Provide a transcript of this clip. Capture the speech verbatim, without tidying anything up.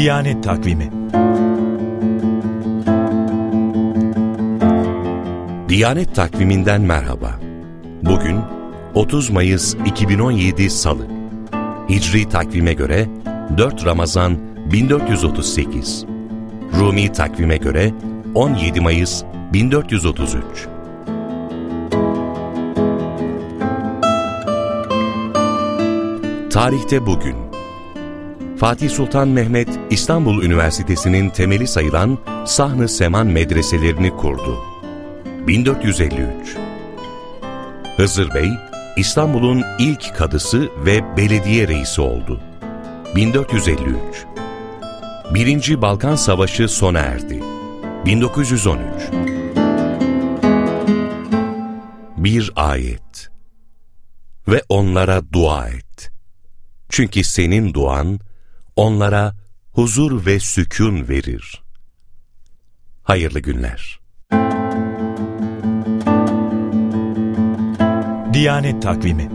Diyanet Takvimi. Diyanet Takvimi'nden merhaba. Bugün otuz Mayıs iki bin on yedi Salı. Hicri takvime göre dört Ramazan bin dört yüz otuz sekiz. Rumi takvime göre on yedi Mayıs bin dört yüz otuz üç. Tarihte bugün Fatih Sultan Mehmet İstanbul Üniversitesi'nin temeli sayılan Sahn-ı Seman medreselerini kurdu. bin dört yüz elli üç. Hızır Bey, İstanbul'un ilk kadısı ve belediye reisi oldu. bin dört yüz elli üç. Birinci Balkan Savaşı sona erdi. bin dokuz yüz on üç. Bir ayet. Ve onlara dua et. Çünkü senin duan onlara huzur ve sükun verir. Hayırlı günler. Diyanet Takvimi.